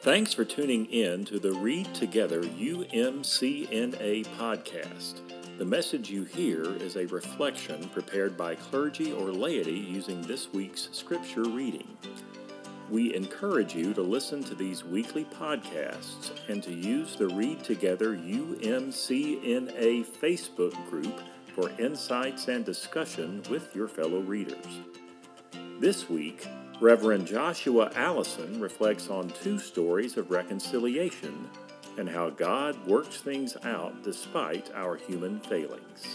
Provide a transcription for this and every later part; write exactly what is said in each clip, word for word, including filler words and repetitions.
Thanks for tuning in to the Read Together U M C N A podcast. The message you hear is a reflection prepared by clergy or laity using this week's scripture reading. We encourage you to listen to these weekly podcasts and to use the Read Together U M C N A Facebook group for insights and discussion with your fellow readers. This week, Reverend Joshua Allison reflects on two stories of reconciliation and how God works things out despite our human failings.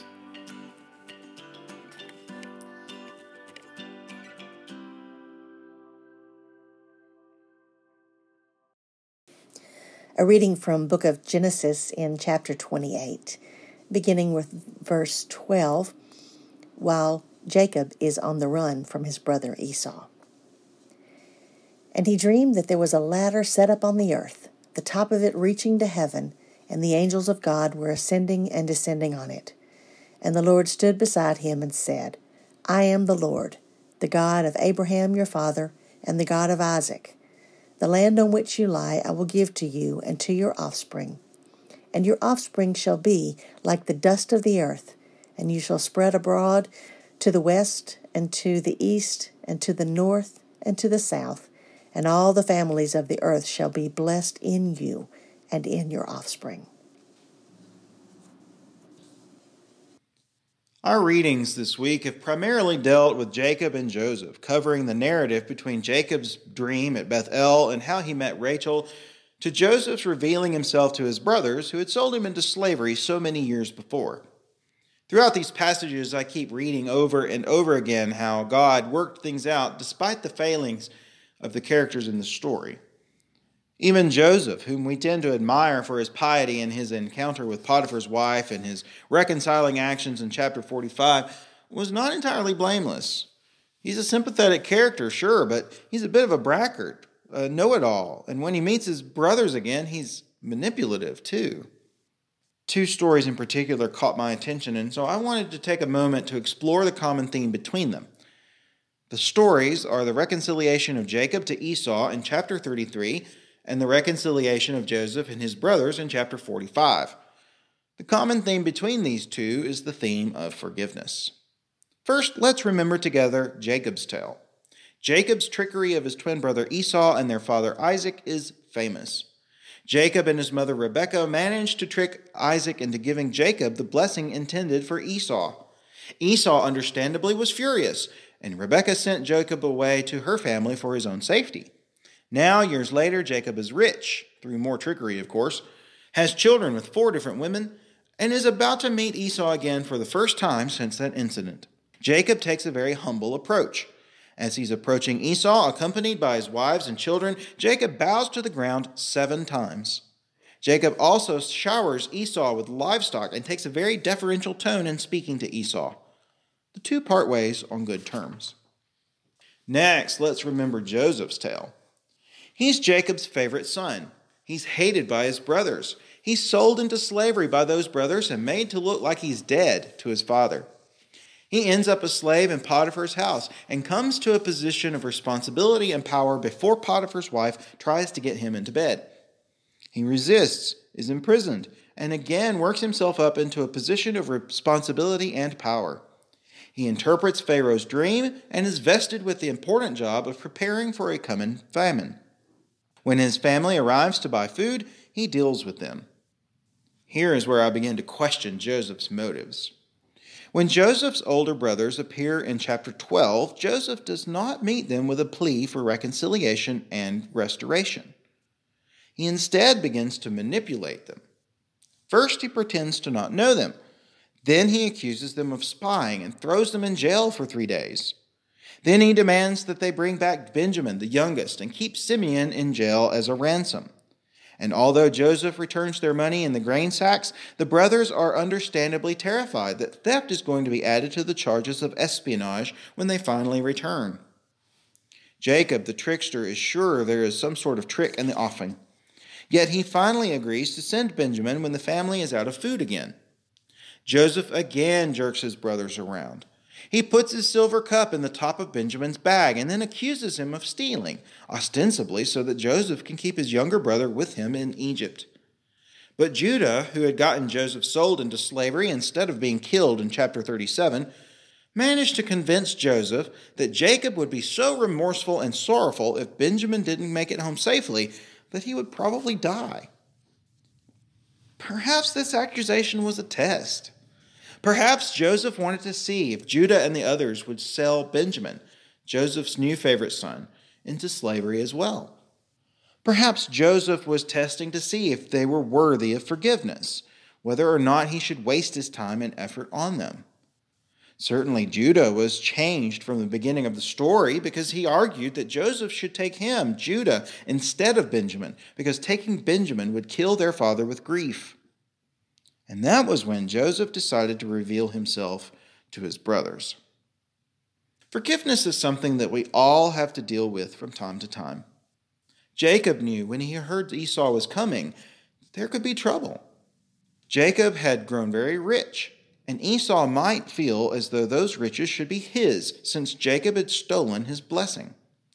A reading from Book of Genesis in chapter twenty-eight, beginning with verse twelve, while Jacob is on the run from his brother Esau. And he dreamed that there was a ladder set up on the earth, the top of it reaching to heaven, and the angels of God were ascending and descending on it. And the Lord stood beside him and said, I am the Lord, the God of Abraham your father, and the God of Isaac. The land on which you lie I will give to you and to your offspring. And your offspring shall be like the dust of the earth, and you shall spread abroad to the west and to the east and to the north and to the south, and all the families of the earth shall be blessed in you and in your offspring. Our readings this week have primarily dealt with Jacob and Joseph, covering the narrative between Jacob's dream at Bethel and how he met Rachel, to Joseph's revealing himself to his brothers who had sold him into slavery so many years before. Throughout these passages, I keep reading over and over again how God worked things out despite the failings of the characters in the story. Even Joseph, whom we tend to admire for his piety and his encounter with Potiphar's wife and his reconciling actions in chapter forty-five, was not entirely blameless. He's a sympathetic character, sure, but he's a bit of a braggart, a know-it-all, and when he meets his brothers again, he's manipulative too. Two stories in particular caught my attention, and so I wanted to take a moment to explore the common theme between them. The stories are the reconciliation of Jacob to Esau in chapter thirty-three and the reconciliation of Joseph and his brothers in chapter forty-five. The common theme between these two is the theme of forgiveness. First, let's remember together Jacob's tale. Jacob's trickery of his twin brother Esau and their father Isaac is famous. Jacob and his mother Rebekah managed to trick Isaac into giving Jacob the blessing intended for Esau. Esau understandably was furious, and Rebekah sent Jacob away to her family for his own safety. Now, years later, Jacob is rich, through more trickery, of course, has children with four different women, and is about to meet Esau again for the first time since that incident. Jacob takes a very humble approach. As he's approaching Esau, accompanied by his wives and children, Jacob bows to the ground seven times. Jacob also showers Esau with livestock and takes a very deferential tone in speaking to Esau. The two part ways on good terms. Next, let's remember Joseph's tale. He's Jacob's favorite son. He's hated by his brothers. He's sold into slavery by those brothers and made to look like he's dead to his father. He ends up a slave in Potiphar's house and comes to a position of responsibility and power before Potiphar's wife tries to get him into bed. He resists, is imprisoned, and again works himself up into a position of responsibility and power. He interprets Pharaoh's dream and is vested with the important job of preparing for a coming famine. When his family arrives to buy food, he deals with them. Here is where I begin to question Joseph's motives. When Joseph's older brothers appear in chapter twelve, Joseph does not meet them with a plea for reconciliation and restoration. He instead begins to manipulate them. First, he pretends to not know them. Then he accuses them of spying and throws them in jail for three days. Then he demands that they bring back Benjamin, the youngest, and keep Simeon in jail as a ransom. And although Joseph returns their money in the grain sacks, the brothers are understandably terrified that theft is going to be added to the charges of espionage when they finally return. Jacob, the trickster, is sure there is some sort of trick in the offing. Yet he finally agrees to send Benjamin when the family is out of food again. Joseph again jerks his brothers around. He puts his silver cup in the top of Benjamin's bag and then accuses him of stealing, ostensibly so that Joseph can keep his younger brother with him in Egypt. But Judah, who had gotten Joseph sold into slavery instead of being killed in chapter thirty-seven, managed to convince Joseph that Jacob would be so remorseful and sorrowful if Benjamin didn't make it home safely that he would probably die. Perhaps this accusation was a test. Perhaps Joseph wanted to see if Judah and the others would sell Benjamin, Joseph's new favorite son, into slavery as well. Perhaps Joseph was testing to see if they were worthy of forgiveness, whether or not he should waste his time and effort on them. Certainly Judah was changed from the beginning of the story because he argued that Joseph should take him, Judah, instead of Benjamin, because taking Benjamin would kill their father with grief. And that was when Joseph decided to reveal himself to his brothers. Forgiveness is something that we all have to deal with from time to time. Jacob knew when he heard Esau was coming, there could be trouble. Jacob had grown very rich, and Esau might feel as though those riches should be his, since Jacob had stolen his blessing.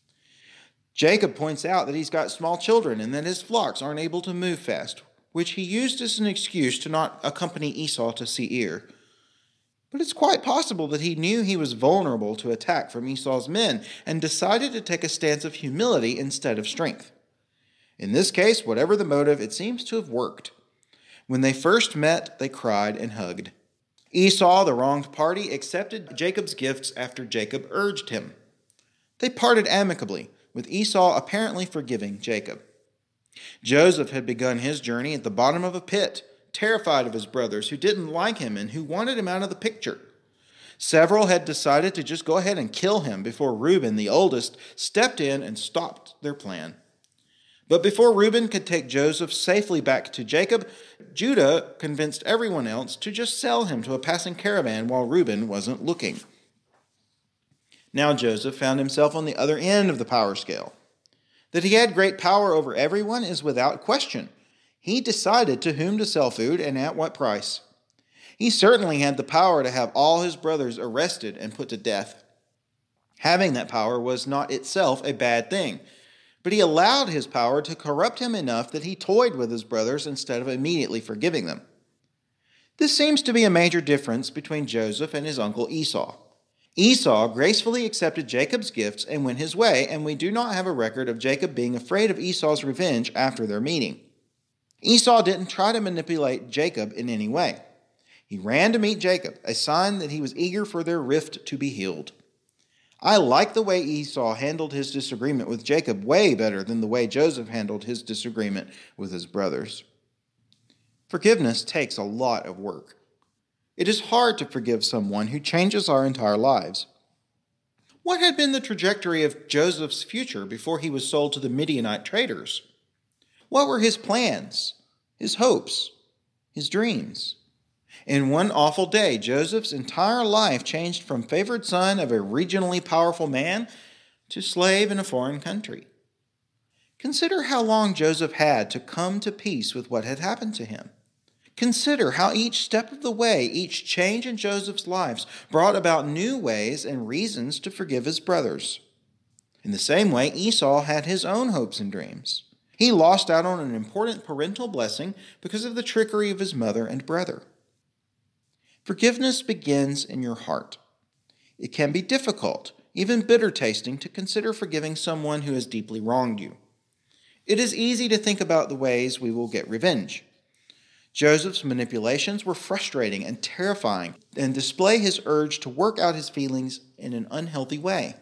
Jacob points out that he's got small children and that his flocks aren't able to move fast, which he used as an excuse to not accompany Esau to Seir. But it's quite possible that he knew he was vulnerable to attack from Esau's men and decided to take a stance of humility instead of strength. In this case, whatever the motive, it seems to have worked. When they first met, they cried and hugged. Esau, the wronged party, accepted Jacob's gifts after Jacob urged him. They parted amicably, with Esau apparently forgiving Jacob. Joseph had begun his journey at the bottom of a pit, terrified of his brothers who didn't like him and who wanted him out of the picture. Several had decided to just go ahead and kill him before Reuben, the oldest, stepped in and stopped their plan. But before Reuben could take Joseph safely back to Jacob, Judah convinced everyone else to just sell him to a passing caravan while Reuben wasn't looking. Now Joseph found himself on the other end of the power scale. That he had great power over everyone is without question. He decided to whom to sell food and at what price. He certainly had the power to have all his brothers arrested and put to death. Having that power was not itself a bad thing, but he allowed his power to corrupt him enough that he toyed with his brothers instead of immediately forgiving them. This seems to be a major difference between Joseph and his uncle Esau. Esau gracefully accepted Jacob's gifts and went his way, and we do not have a record of Jacob being afraid of Esau's revenge after their meeting. Esau didn't try to manipulate Jacob in any way. He ran to meet Jacob, a sign that he was eager for their rift to be healed. I like the way Esau handled his disagreement with Jacob way better than the way Joseph handled his disagreement with his brothers. Forgiveness takes a lot of work. It is hard to forgive someone who changes our entire lives. What had been the trajectory of Joseph's future before he was sold to the Midianite traders? What were his plans, his hopes, his dreams? In one awful day, Joseph's entire life changed from favored son of a regionally powerful man to slave in a foreign country. Consider how long Joseph had to come to peace with what had happened to him. Consider how each step of the way, each change in Joseph's lives brought about new ways and reasons to forgive his brothers. In the same way, Esau had his own hopes and dreams. He lost out on an important parental blessing because of the trickery of his mother and brother. Forgiveness begins in your heart. It can be difficult, even bitter-tasting, to consider forgiving someone who has deeply wronged you. It is easy to think about the ways we will get revenge. Joseph's manipulations were frustrating and terrifying and display his urge to work out his feelings in an unhealthy way.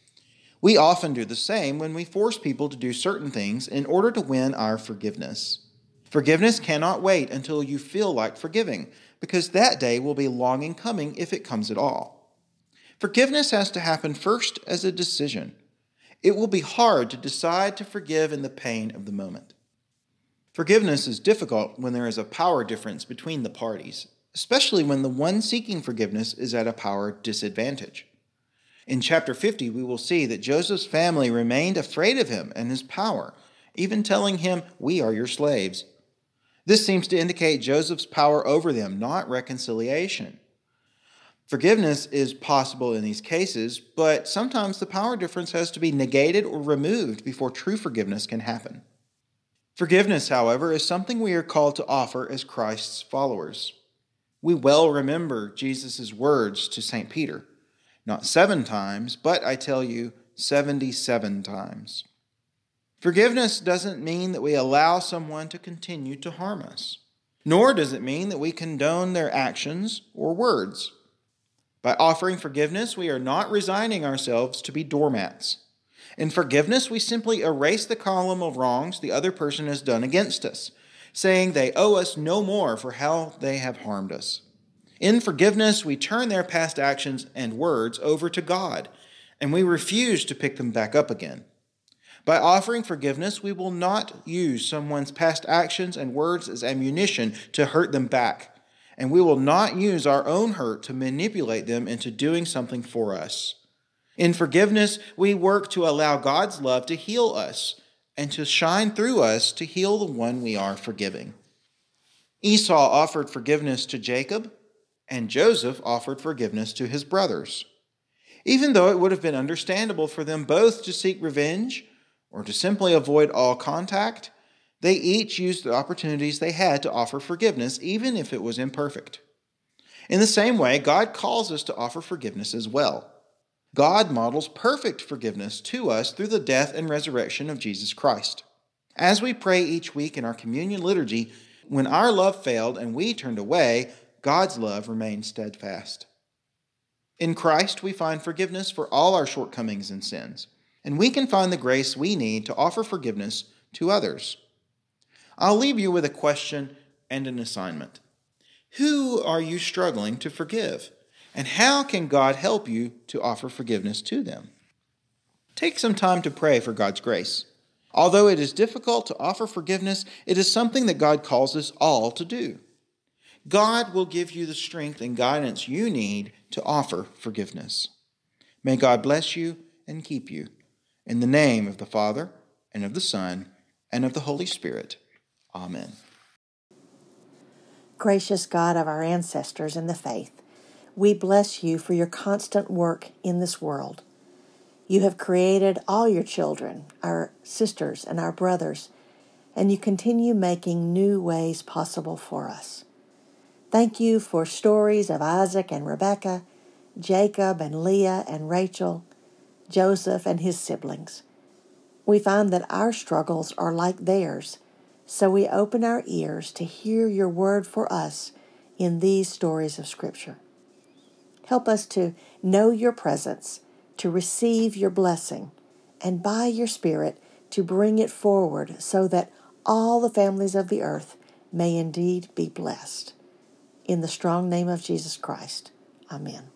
We often do the same when we force people to do certain things in order to win our forgiveness. Forgiveness cannot wait until you feel like forgiving, because that day will be long in coming if it comes at all. Forgiveness has to happen first as a decision. It will be hard to decide to forgive in the pain of the moment. Forgiveness is difficult when there is a power difference between the parties, especially when the one seeking forgiveness is at a power disadvantage. In chapter fifty, we will see that Joseph's family remained afraid of him and his power, even telling him, "We are your slaves." This seems to indicate Joseph's power over them, not reconciliation. Forgiveness is possible in these cases, but sometimes the power difference has to be negated or removed before true forgiveness can happen. Forgiveness, however, is something we are called to offer as Christ's followers. We well remember Jesus' words to Saint Peter, not seven times, but I tell you, seventy-seven times. Forgiveness doesn't mean that we allow someone to continue to harm us, nor does it mean that we condone their actions or words. By offering forgiveness, we are not resigning ourselves to be doormats. In forgiveness, we simply erase the column of wrongs the other person has done against us, saying they owe us no more for how they have harmed us. In forgiveness, we turn their past actions and words over to God, and we refuse to pick them back up again. By offering forgiveness, we will not use someone's past actions and words as ammunition to hurt them back. And we will not use our own hurt to manipulate them into doing something for us. In forgiveness, we work to allow God's love to heal us and to shine through us to heal the one we are forgiving. Esau offered forgiveness to Jacob, and Joseph offered forgiveness to his brothers. Even though it would have been understandable for them both to seek revenge or to simply avoid all contact, they each used the opportunities they had to offer forgiveness, even if it was imperfect. In the same way, God calls us to offer forgiveness as well. God models perfect forgiveness to us through the death and resurrection of Jesus Christ. As we pray each week in our communion liturgy, when our love failed and we turned away, God's love remained steadfast. In Christ, we find forgiveness for all our shortcomings and sins, and we can find the grace we need to offer forgiveness to others. I'll leave you with a question and an assignment. Who are you struggling to forgive? And how can God help you to offer forgiveness to them? Take some time to pray for God's grace. Although it is difficult to offer forgiveness, it is something that God calls us all to do. God will give you the strength and guidance you need to offer forgiveness. May God bless you and keep you. In the name of the Father, and of the Son, and of the Holy Spirit. Amen. Gracious God of our ancestors in the faith, we bless you for your constant work in this world. You have created all your children, our sisters and our brothers, and you continue making new ways possible for us. Thank you for stories of Isaac and Rebekah, Jacob and Leah and Rachel, Joseph and his siblings. We find that our struggles are like theirs, so we open our ears to hear your word for us in these stories of Scripture. Help us to know your presence, to receive your blessing, and by your Spirit to bring it forward so that all the families of the earth may indeed be blessed. In the strong name of Jesus Christ, amen.